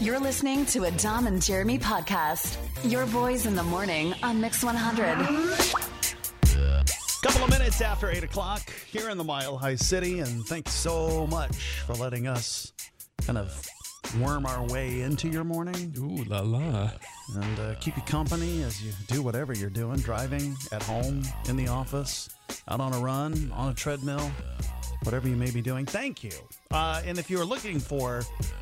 You're listening to a Dom and Jeremy podcast. Your boys in the morning on Mix 100. Couple of minutes after 8 o'clock here in the Mile High City, and thanks so much for letting us kind of worm our way into your morning. Ooh la la. And keep you company as you do whatever you're doing, driving, at home, in the office, out on a run, on a treadmill, whatever you may be doing. Thank you. And if you're looking for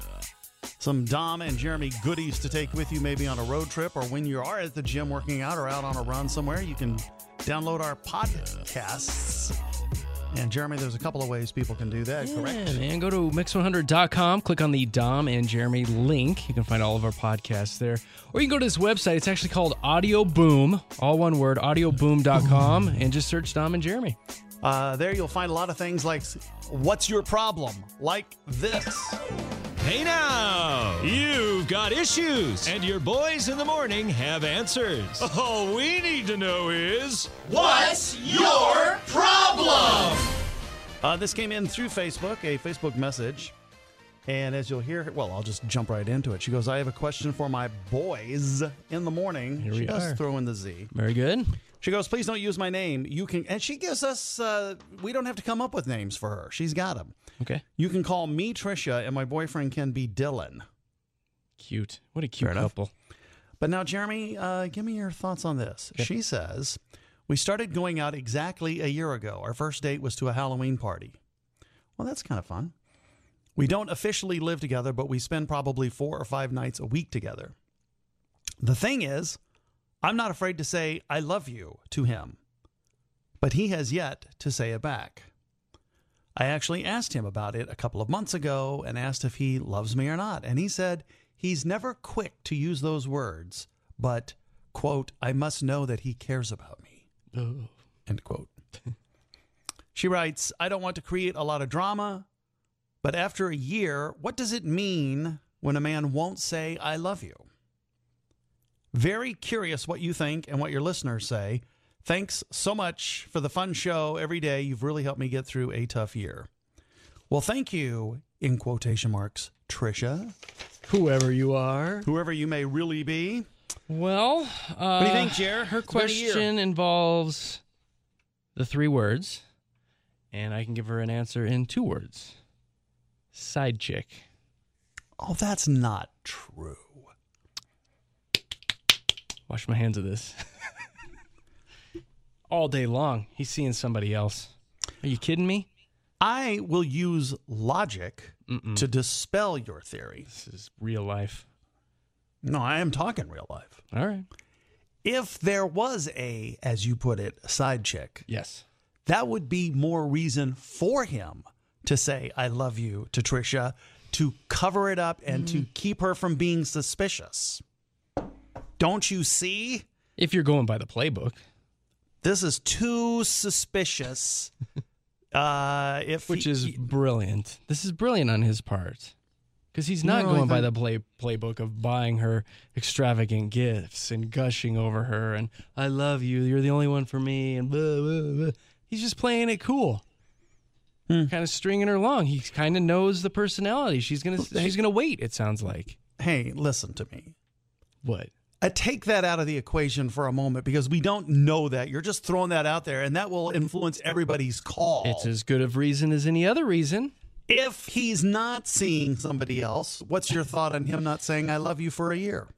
some Dom and Jeremy goodies to take with you, maybe on a road trip or when you are at the gym working out or out on a run somewhere, you can download our podcasts. And Jeremy, there's a couple of ways people can do that, correct? Yeah, man. Go to mix100.com, click on the Dom and Jeremy link. You can find all of our podcasts there. Or you can go to this website. It's actually called Audio Boom, all one word, audioboom.com, and just search Dom and Jeremy. There you'll find a lot of things like, what's your problem? Like this. Hey now, you've got issues, and your boys in the morning have answers. All we need to know is, what's your problem? This came in through Facebook, a Facebook message. And as you'll hear, well, I'll just jump right into it. She goes, I have a question for my boys in the morning. Here we she does are. throw in the Z. Very good. She goes, please don't use my name. You can, and she gives us, we don't have to come up with names for her. She's got them. Okay. You can call me Trisha, and my boyfriend can be Dylan. Cute. What a cute Fair enough. couple. But now, Jeremy, give me your thoughts on this. Okay. She says, we started going out exactly a year ago. Our first date was to a Halloween party. Well, that's kind of fun. We don't officially live together, but we spend probably 4 or 5 nights a week together. The thing is, I'm not afraid to say I love you to him, but he has yet to say it back. I actually asked him about it a couple of months ago and asked if he loves me or not. And he said he's never quick to use those words, but, quote, I must know that he cares about me, end quote. She writes, I don't want to create a lot of drama, but after a year, what does it mean when a man won't say I love you? Very curious what you think and what your listeners say. Thanks so much for the fun show every day. You've really helped me get through a tough year. Well, thank you, in quotation marks, Trisha. Whoever you are. Whoever you may really be. Well, what do you think, Jer? Her question involves the 3 words, and I can give her an answer in 2 words. Side chick. Oh, that's not true. Wash my hands of this. All day long, he's seeing somebody else. Are you kidding me? I will use logic to dispel your theory. This is real life. No, I am talking real life. All right. If there was a, as you put it, side chick, Yes. that would be more reason for him to say, I love you to Trisha, to cover it up and to keep her from being suspicious. Don't you see? If you're going by the playbook. This is too suspicious. Which is brilliant. This is brilliant on his part. Because he's not going by the playbook of buying her extravagant gifts and gushing over her and I love you, you're the only one for me, and blah, blah, blah. He's just playing it cool. Kind of stringing her along. He kind of knows the personality. She's gonna wait, it sounds like. Hey, listen to me. What? Take that out of the equation for a moment because we don't know that. You're just throwing that out there, and that will influence everybody's call. It's as good of reason as any other reason. If he's not seeing somebody else, what's your thought on him not saying I love you for a year?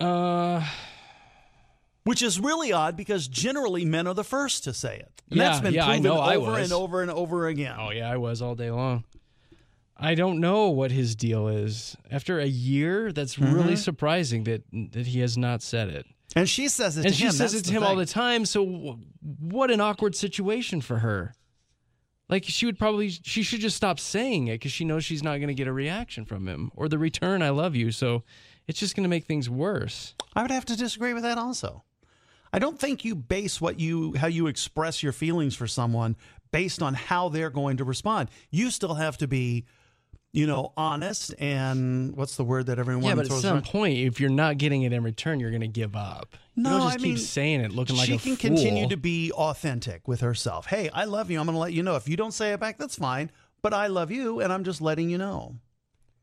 Which is really odd because generally men are the first to say it. And that's been proven over and over and over again. Oh, yeah, I was all day long. I don't know what his deal is. After a year, that's really surprising that he has not said it. And she says it to him. And she says it to him all the time. So what an awkward situation for her. Like, she should just stop saying it because she knows she's not going to get a reaction from him or the return, I love you. So it's just going to make things worse. I would have to disagree with that also. I don't think you base how you express your feelings for someone based on how they're going to respond. You still have to be, honest and what's the word that everyone throws around? Yeah, but at some point, if you're not getting it in return, you're going to give up. No, you don't just keep saying it, looking like a fool. She can continue to be authentic with herself. Hey, I love you. I'm going to let you know. If you don't say it back, that's fine. But I love you, and I'm just letting you know.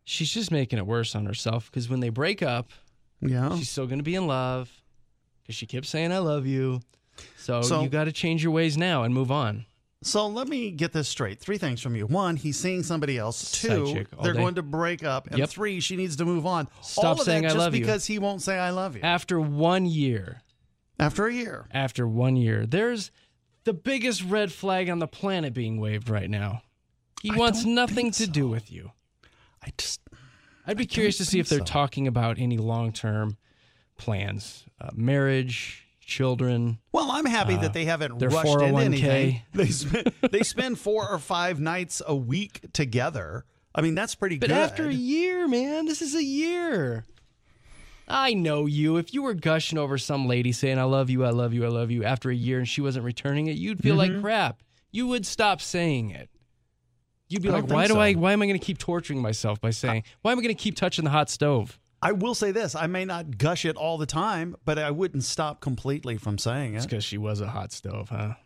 She's just making it worse on herself because when they break up, she's still going to be in love because she kept saying, I love you. So you got to change your ways now and move on. So let me get this straight. 3 things from you. 1, he's seeing somebody else. 2, they're going to break up. And 3, she needs to move on. Stop saying I love you. Just because he won't say I love you. After 1 year. After a year. After 1 year. There's the biggest red flag on the planet being waved right now. He wants nothing to do with you. I'd be curious to see if they're talking about any long-term plans. Marriage, children. Well, I'm happy that they haven't their rushed 401k. into anything. They spend 4 or 5 nights a week together. I mean, that's pretty good. But after a year, man, this is a year. I know you. If you were gushing over some lady saying, I love you, I love you, I love you, after a year and she wasn't returning it, you'd feel like crap. You would stop saying it. You'd be like, why am I going to keep torturing myself by saying, why am I going to keep touching the hot stove? I will say this. I may not gush it all the time, but I wouldn't stop completely from saying it. It's because she was a hot stove, huh?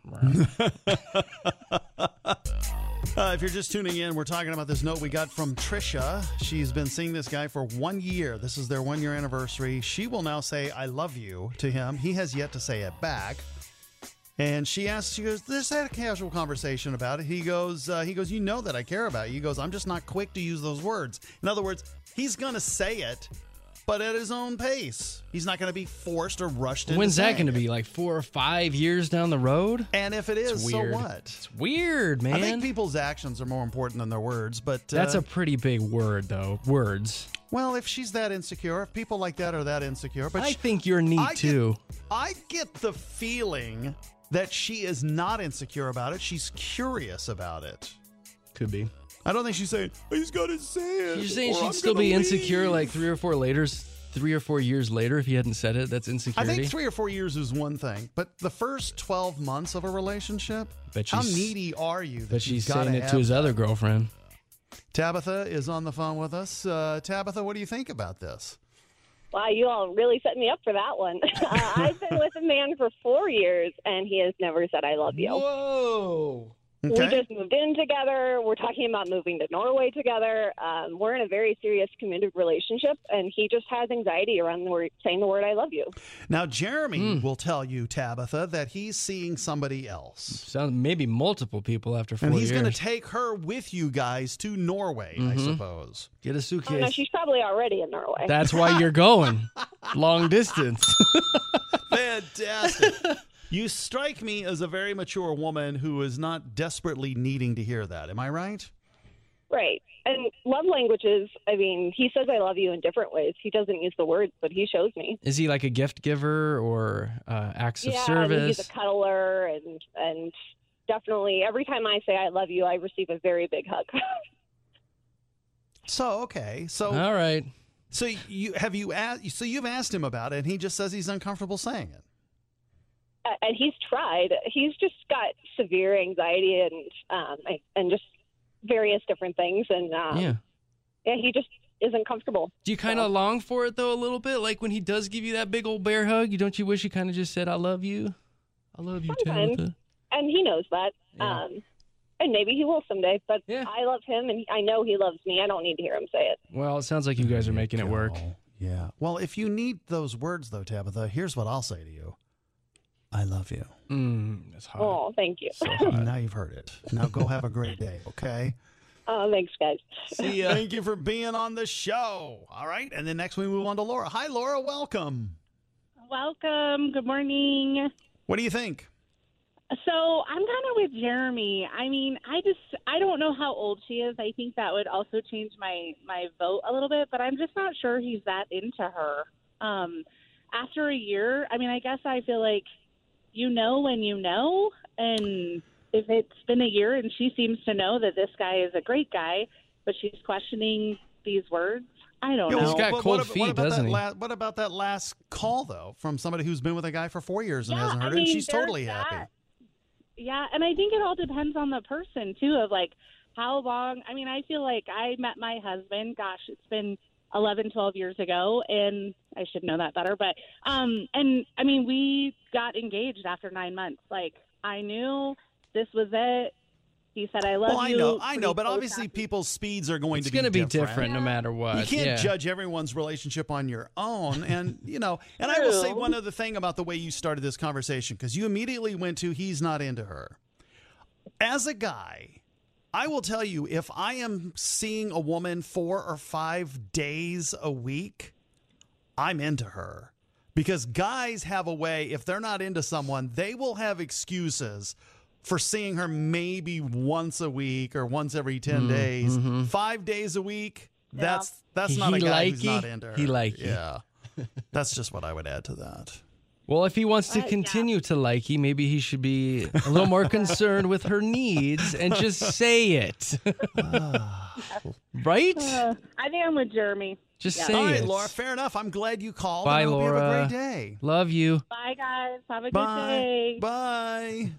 If you're just tuning in, we're talking about this note we got from Trisha. She's been seeing this guy for 1 year. This is their 1 year anniversary. She will now say, I love you to him. He has yet to say it back. And she goes, let's have a casual conversation about it. He goes, you know that I care about you. He goes, I'm just not quick to use those words. In other words, he's going to say it, but at his own pace. He's not going to be forced or rushed into When's that going to it. be, like 4 or 5 years down the road? And if it is, so what? It's weird, man. I think people's actions are more important than their words, but... That's a pretty big word, though. Words. Well, if she's that insecure, if people like that are that insecure... But I think you're neat, too. I get the feeling that she is not insecure about it. She's curious about it. Could be. I don't think she's saying, he's going to say it. You're saying she'd still be insecure like 3 or 4 years later if he hadn't said it? That's insecurity? I think 3 or 4 years is one thing, but the first 12 months of a relationship, how needy are you? But she's saying it to his other girlfriend. Tabitha is on the phone with us. Tabitha, what do you think about this? Wow, you all really set me up for that one. I've been with a man for 4 years, and he has never said I love you. Whoa! Okay. We just moved in together. We're talking about moving to Norway together. We're in a very serious committed relationship, and he just has anxiety around saying the word I love you. Now, Jeremy will tell you, Tabitha, that he's seeing somebody else. Sounds maybe multiple people after 4 years. And he's going to take her with you guys to Norway, I suppose. Get a suitcase. Oh, no, she's probably already in Norway. That's why you're going. Long distance. Fantastic. You strike me as a very mature woman who is not desperately needing to hear that. Am I right? Right. And love languages, I mean, he says I love you in different ways. He doesn't use the words, but he shows me. Is he like a gift giver or acts of service? Yeah, he's a cuddler, and definitely every time I say I love you, I receive a very big hug. Okay. So all right. So you've asked him about it, and he just says he's uncomfortable saying it. And he's tried. He's just got severe anxiety and just various different things. And he just isn't comfortable. Do you kind of long for it, though, a little bit? Like when he does give you that big old bear hug, don't you wish he kind of just said, I love you? I love you, Tabitha. And he knows that. Yeah. And maybe he will someday. But yeah. I love him, and I know he loves me. I don't need to hear him say it. Well, it sounds like you guys are making it work. Yeah. Well, if you need those words, though, Tabitha, here's what I'll say to you. I love you. That's hot. Oh, thank you. So hot. Now you've heard it. Now go have a great day, okay? Oh, thanks, guys. See ya. Thank you for being on the show. All right. And then next we move on to Laura. Hi, Laura. Welcome. Welcome. Good morning. What do you think? So I'm kind of with Jeremy. I mean, I don't know how old she is. I think that would also change my vote a little bit, but I'm just not sure he's that into her. After a year, I mean, I guess I feel like you know when you know, and if it's been a year and she seems to know that this guy is a great guy, but she's questioning these words, I don't know. He's got cold feet, doesn't he? What about that last call, though, from somebody who's been with a guy for 4 years and hasn't heard I mean, it, and she's totally that. happy? Yeah, and I think it all depends on the person, too, of, like, how long. I mean, I feel like I met my husband, gosh, it's been 11, 12 years ago, and I should know that better. But, and, I mean, we got engaged after 9 months. Like, I knew this was it. He said, I love you. Well, I know, but obviously people's speeds are going to be different. It's going to be different no matter what. You can't judge everyone's relationship on your own. And, and I will say one other thing about the way you started this conversation, because you immediately went to, he's not into her. As a guy, I will tell you, if I am seeing a woman 4 or 5 days a week, I'm into her. Because guys have a way, if they're not into someone, they will have excuses for seeing her maybe once a week or once every 10 days. 5 days a week, that's not a guy who's not into her. He like you. Yeah. That's just what I would add to that. Well, if he wants to continue to like you, maybe he should be a little more concerned with her needs and just say it. Right? I think I'm with Jeremy. Just say All right, it. Laura, fair enough. I'm glad you called. Bye, and I hope Laura. you have a great day. Love you. Bye, guys. Have a good day. Bye.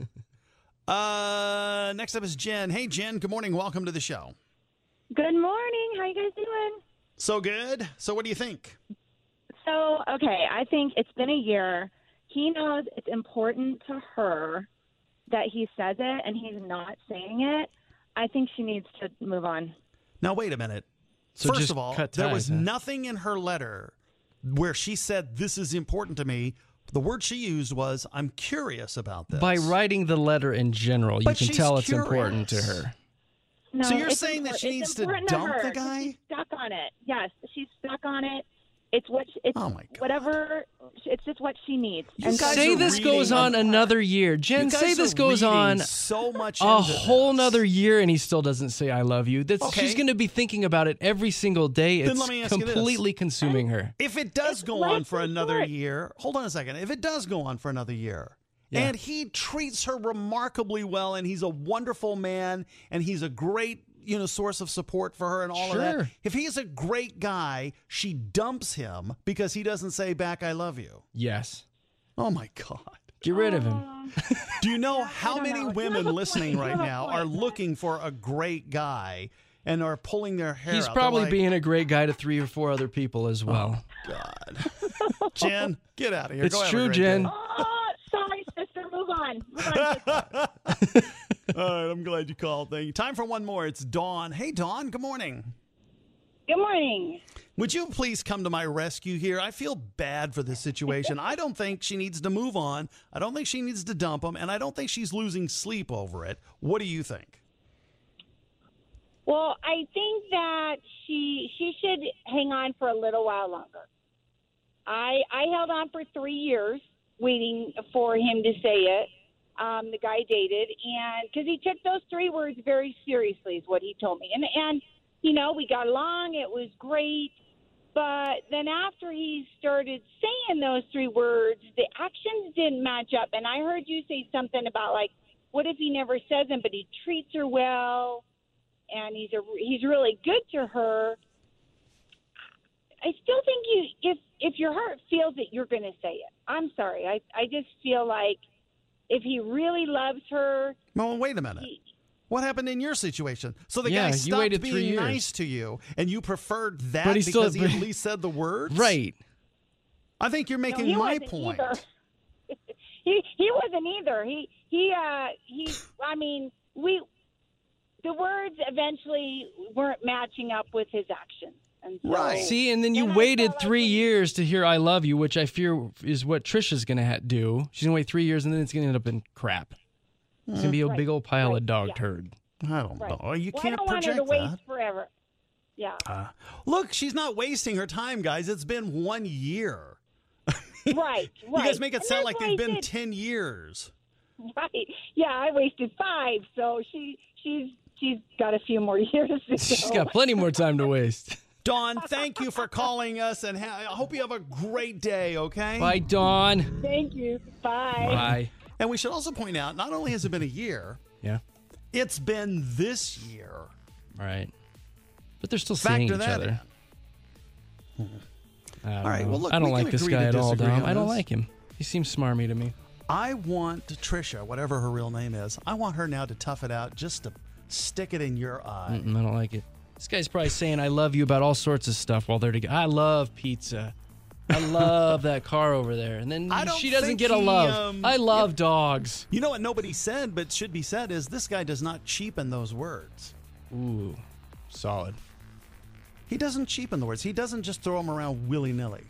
Next up is Jen. Hey, Jen. Good morning. Welcome to the show. Good morning. How you guys doing? So good. So what do you think? So, okay, I think it's been a year. He knows it's important to her that he says it, and he's not saying it. I think she needs to move on. Now, wait a minute. So First of all, there was huh? nothing in her letter where she said, this is important to me. The word she used was, I'm curious about this. By writing the letter in general, But you can she's tell it's curious. important to her. No, So you're it's saying that she it's needs to important dump her, the 'cause guy? She's stuck on it. Yes, she's stuck on it. It's what it's Oh, my God. whatever. It's just what she needs. You guys Say are this reading goes on another year. Jen, You guys say this are goes reading on so much a into whole this. nother year and he still doesn't say I love you. Okay. She's going to be thinking about it every single day. Then It's let me ask you this. completely consuming her. If it does go on for another year, hold on a second. If it does go on for another year, and he treats her remarkably well, and he's a wonderful man, and he's a great, source of support for her and all of that. Sure. If he's a great guy, she dumps him because he doesn't say back, I love you. Yes. Oh my God. Get rid of him. Do you know how don't many know. women You have a listening point. right You have a now point. are looking for a great guy and are pulling their hair He's out? probably They're like, being a great guy to 3 or 4 other people as well. God. Jen, get out of here. It's Go have a true, great Jen. day. Oh, sorry, sister. Move on. Move on, sister. All right, I'm glad you called. Thank you. Time for one more. It's Dawn. Hey, Dawn. Good morning. Good morning. Would you please come to my rescue here? I feel bad for this situation. I don't think she needs to move on. I don't think she needs to dump him, and I don't think she's losing sleep over it. What do you think? Well, I think that she should hang on for a little while longer. I held on for 3 years waiting for him to say it. The guy dated, and because he took those 3 words very seriously is what he told me. And we got along. It was great. But then after he started saying those 3 words, the actions didn't match up. And I heard you say something about, like, what if he never says them, but he treats her well, and he's really good to her. I still think if your heart feels it, you're going to say it. I'm sorry. I just feel like if he really loves her. Well, wait a minute. What happened in your situation? So the guy you stopped waited 3 being years. nice to you, and you preferred that But he because still- he at least said the words? Right. I think you're making he my wasn't point. either. He wasn't either. The words eventually weren't matching up with his actions. And so, Right. See, and then you I waited felt like 3 when he- years to hear I love you, which I fear is what Trisha's going to do. She's going to wait 3 years, and then it's going to end up in crap. It's going to be a big old pile of dog turd. I don't Right. know. You Well, can't I don't want her project to waste that. forever. Yeah. Look, she's not wasting her time, guys. It's been 1 year. Right. You guys make it And sound that's like why they've I been said- 10 years. Right. Yeah, I wasted 5, so she's got a few more years to go. She's got plenty more time to waste. Dawn, thank you for calling us, and I hope you have a great day, okay? Bye, Dawn. Thank you. Bye. Bye. And we should also point out, not only has it been a year, Yeah. it's been this year. All right. But they're still seeing Factor each that other. in. I don't All right, know. well, look, I don't we can like this agree guy to at all, disagree Dom. on I don't this. like him. He seems smarmy to me. I want Trisha, whatever her real name is, I want her now to tough it out just to stick it in your eye. I don't like it. This guy's probably saying I love you about all sorts of stuff while they're together. I love pizza. I love that car over there. And then she doesn't get a love. I love dogs. You know what nobody said, but should be said, is this guy does not cheapen those words. Ooh, solid. He doesn't cheapen the words. He doesn't just throw them around willy-nilly.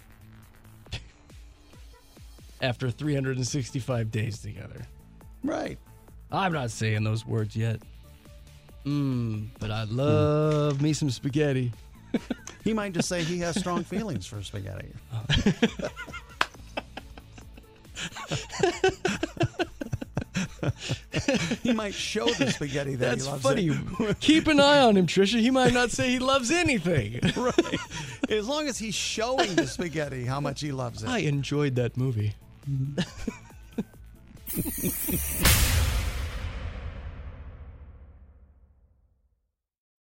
After 365 days together. Right. I'm not saying those words yet. But I love me some spaghetti. He might just say he has strong feelings for spaghetti. He might show the spaghetti that he loves. That's funny. Keep an eye on him, Trisha. He might not say he loves anything. Right. As long as he's showing the spaghetti how much he loves it. I enjoyed that movie.